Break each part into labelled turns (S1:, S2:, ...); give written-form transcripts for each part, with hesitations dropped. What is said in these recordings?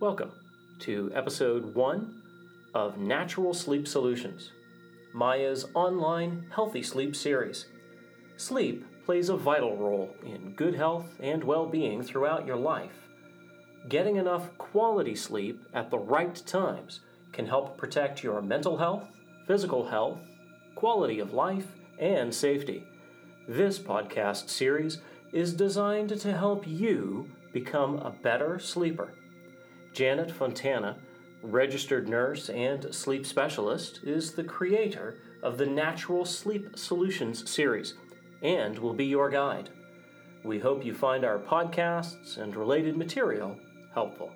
S1: Welcome to episode 1 of Natural Sleep Solutions, Maya's online healthy sleep series. Sleep plays a vital role in good health and well-being throughout your life. Getting enough quality sleep at the right times can help protect your mental health, physical health, quality of life, and safety. This podcast series is designed to help you become a better sleeper. Janet Fontana, registered nurse and sleep specialist, is the creator of the Natural Sleep Solutions series and will be your guide. We hope you find our podcasts and related material helpful.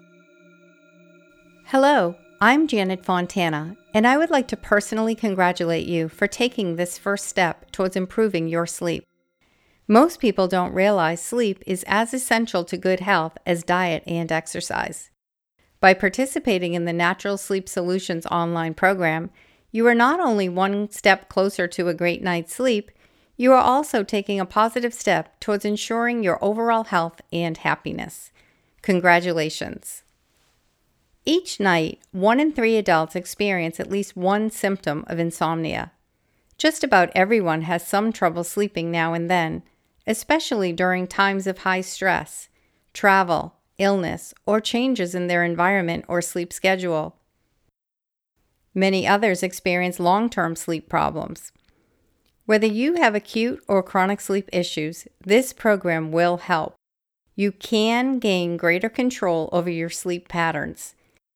S2: Hello, I'm Janet Fontana, and I would like to personally congratulate you for taking this first step towards improving your sleep. Most people don't realize sleep is as essential to good health as diet and exercise. By participating in the Natural Sleep Solutions online program, you are not only one step closer to a great night's sleep, you are also taking a positive step towards ensuring your overall health and happiness. Congratulations. Each night, 1 in 3 adults experience at least one symptom of insomnia. Just about everyone has some trouble sleeping now and then, especially during times of high stress, travel, illness, or changes in their environment or sleep schedule. Many others experience long-term sleep problems. Whether you have acute or chronic sleep issues, this program will help. You can gain greater control over your sleep patterns.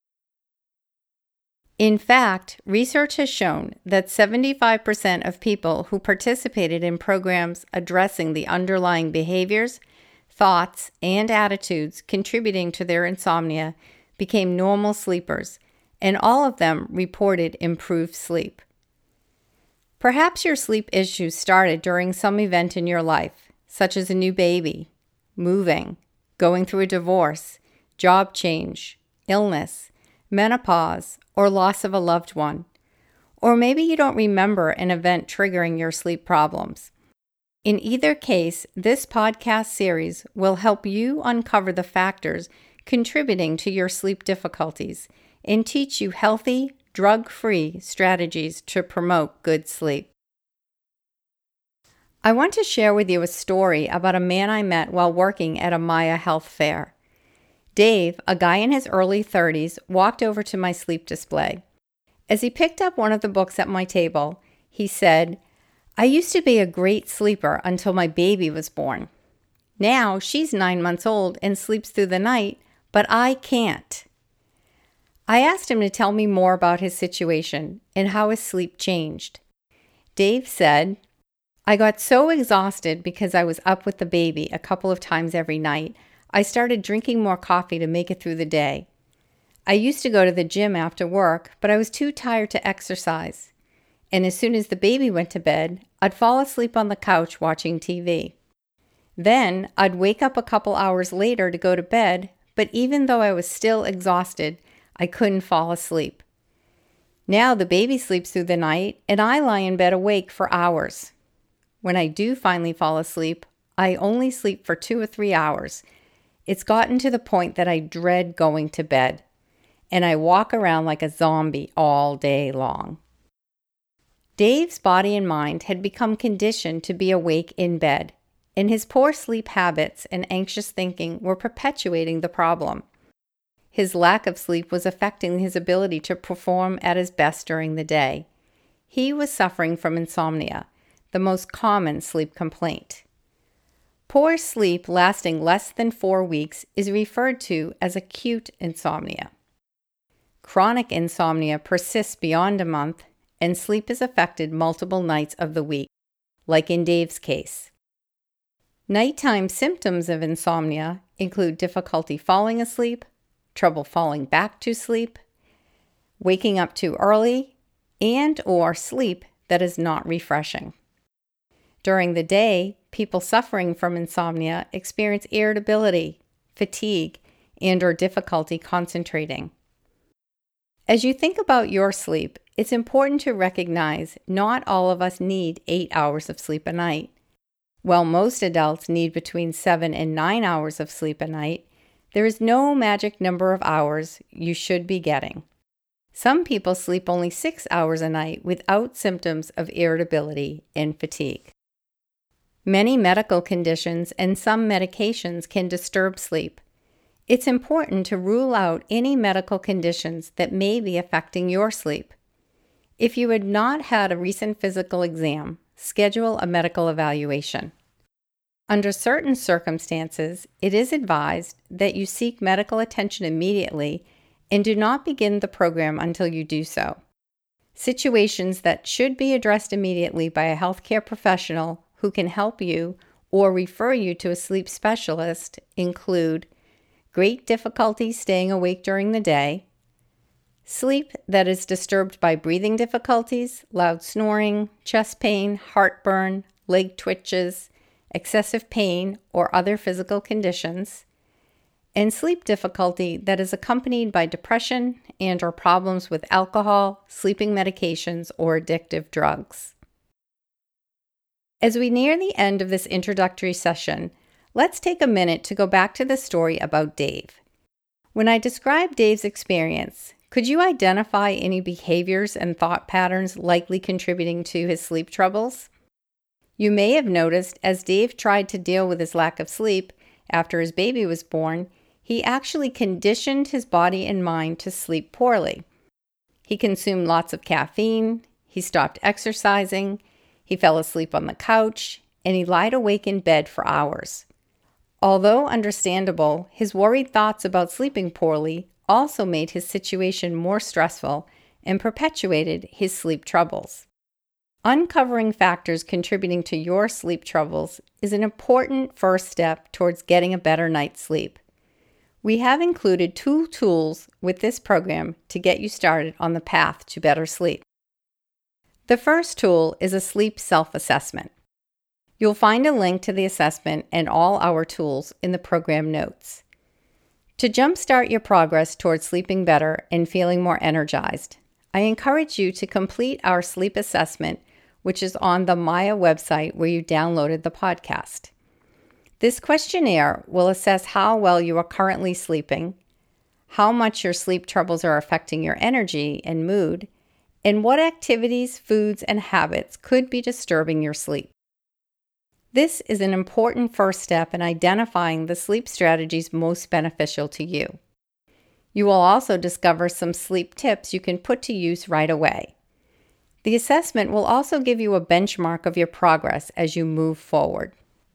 S2: In fact, research has shown that 75% of people who participated in programs addressing the underlying behaviors, thoughts, and attitudes contributing to their insomnia became normal sleepers, and all of them reported improved sleep. Perhaps your sleep issues started during some event in your life, such as a new baby, moving, going through a divorce, job change, illness, menopause, or loss of a loved one. Or maybe you don't remember an event triggering your sleep problems. In either case, this podcast series will help you uncover the factors contributing to your sleep difficulties and teach you healthy, drug-free strategies to promote good sleep. I want to share with you a story about a man I met while working at a Maya Health Fair. Dave, a guy in his early 30s, walked over to my sleep display. As he picked up one of the books at my table, he said, "I used to be a great sleeper until my baby was born. Now she's 9 months old and sleeps through the night, but I can't." I asked him to tell me more about his situation and how his sleep changed. Dave said, "I got so exhausted because I was up with the baby a couple of times every night, I started drinking more coffee to make it through the day. I used to go to the gym after work, but I was too tired to exercise. And as soon as the baby went to bed, I'd fall asleep on the couch watching TV. Then I'd wake up a couple hours later to go to bed, but even though I was still exhausted, I couldn't fall asleep. Now the baby sleeps through the night, and I lie in bed awake for hours. When I do finally fall asleep, I only sleep for 2 or 3 hours. It's gotten to the point that I dread going to bed, and I walk around like a zombie all day long." Dave's body and mind had become conditioned to be awake in bed, and his poor sleep habits and anxious thinking were perpetuating the problem. His lack of sleep was affecting his ability to perform at his best during the day. He was suffering from insomnia, the most common sleep complaint. Poor sleep lasting less than 4 weeks is referred to as acute insomnia. Chronic insomnia persists beyond a month, and sleep is affected multiple nights of the week, like in Dave's case. Nighttime symptoms of insomnia include difficulty falling asleep, trouble falling back to sleep, waking up too early, and/or sleep that is not refreshing. During the day, people suffering from insomnia experience irritability, fatigue, and/or difficulty concentrating. As you think about your sleep, it's important to recognize not all of us need 8 hours of sleep a night. While most adults need between 7 and 9 hours of sleep a night, There is no magic number of hours you should be getting. Some people sleep only 6 hours a night without symptoms of irritability and fatigue. Many medical conditions and some medications can disturb sleep. It's important to rule out any medical conditions that may be affecting your sleep. If you had not had a recent physical exam, schedule a medical evaluation. Under certain circumstances, it is advised that you seek medical attention immediately and do not begin the program until you do so. Situations that should be addressed immediately by a healthcare professional who can help you or refer you to a sleep specialist include great difficulty staying awake during the day, sleep that is disturbed by breathing difficulties, loud snoring, chest pain, heartburn, leg twitches, excessive pain, or other physical conditions, and sleep difficulty that is accompanied by depression and/or problems with alcohol, sleeping medications, or addictive drugs. As we near the end of this introductory session, let's take a minute to go back to the story about Dave. When I described Dave's experience, could you identify any behaviors and thought patterns likely contributing to his sleep troubles? You may have noticed as Dave tried to deal with his lack of sleep after his baby was born, he actually conditioned his body and mind to sleep poorly. He consumed lots of caffeine, he stopped exercising, he fell asleep on the couch, and he lied awake in bed for hours. Although understandable, his worried thoughts about sleeping poorly also made his situation more stressful and perpetuated his sleep troubles. Uncovering factors contributing to your sleep troubles is an important first step towards getting a better night's sleep. We have included 2 tools with this program to get you started on the path to better sleep. The first tool is a sleep self-assessment. You'll find a link to the assessment and all our tools in the program notes. To jumpstart your progress towards sleeping better and feeling more energized, I encourage you to complete our sleep assessment, which is on the Maya website where you downloaded the podcast. This questionnaire will assess how well you are currently sleeping, how much your sleep troubles are affecting your energy and mood, and what activities, foods, and habits could be disturbing your sleep. This is an important first step in identifying the sleep strategies most beneficial to you. You will also discover some sleep tips you can put to use right away. The assessment will also give you a benchmark of your progress as you move forward.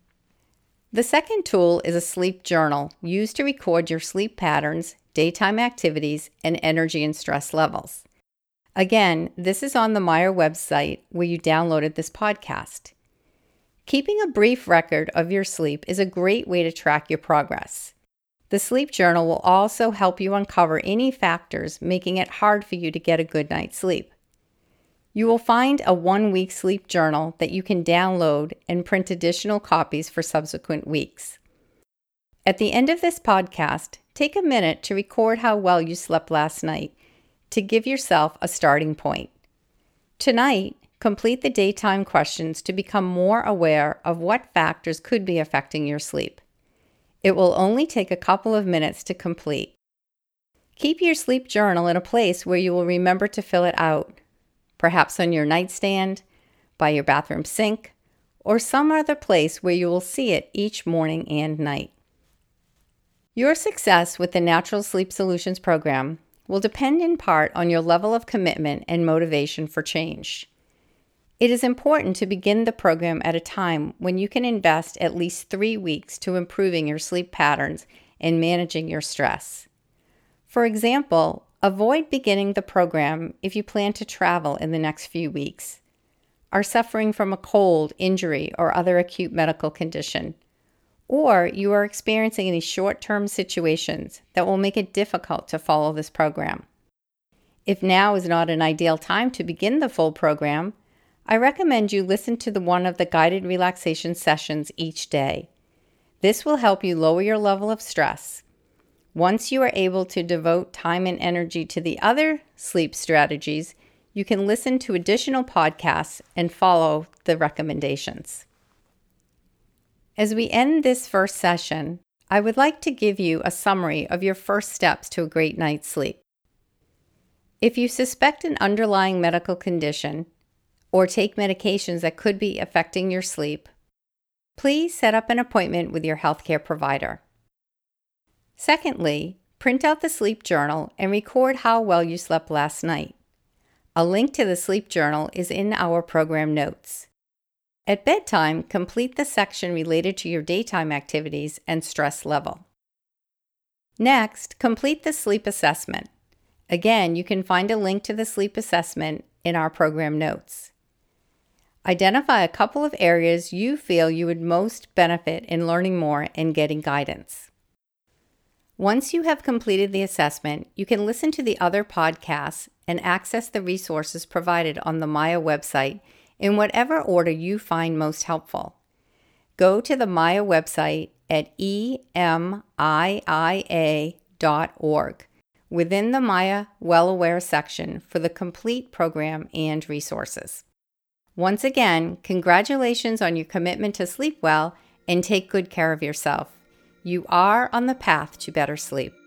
S2: The second tool is a sleep journal used to record your sleep patterns, daytime activities, and energy and stress levels. Again, this is on the Maya website where you downloaded this podcast. Keeping a brief record of your sleep is a great way to track your progress. The sleep journal will also help you uncover any factors making it hard for you to get a good night's sleep. You will find a 1-week sleep journal that you can download and print additional copies for subsequent weeks. At the end of this podcast, take a minute to record how well you slept last night to give yourself a starting point. Tonight, complete the daytime questions to become more aware of what factors could be affecting your sleep. It will only take a couple of minutes to complete. Keep your sleep journal in a place where you will remember to fill it out, perhaps on your nightstand, by your bathroom sink, or some other place where you will see it each morning and night. Your success with the Natural Sleep Solutions program will depend in part on your level of commitment and motivation for change. It is important to begin the program at a time when you can invest at least 3 weeks to improving your sleep patterns and managing your stress. For example, avoid beginning the program if you plan to travel in the next few weeks, are suffering from a cold, injury, or other acute medical condition, or you are experiencing any short-term situations that will make it difficult to follow this program. If now is not an ideal time to begin the full program, I recommend you listen to one of the guided relaxation sessions each day. This will help you lower your level of stress. Once you are able to devote time and energy to the other sleep strategies, you can listen to additional podcasts and follow the recommendations. As we end this first session, I would like to give you a summary of your first steps to a great night's sleep. If you suspect an underlying medical condition or take medications that could be affecting your sleep, please set up an appointment with your healthcare provider. Secondly, print out the sleep journal and record how well you slept last night. A link to the sleep journal is in our program notes. At bedtime, complete the section related to your daytime activities and stress level. Next, complete the sleep assessment. Again, you can find a link to the sleep assessment in our program notes. Identify a couple of areas you feel you would most benefit in learning more and getting guidance. Once you have completed the assessment, you can listen to the other podcasts and access the resources provided on the Maya website in whatever order you find most helpful. Go to the Maya website at emiia.org within the Maya Well Aware section for the complete program and resources. Once again, congratulations on your commitment to sleep well and take good care of yourself. You are on the path to better sleep.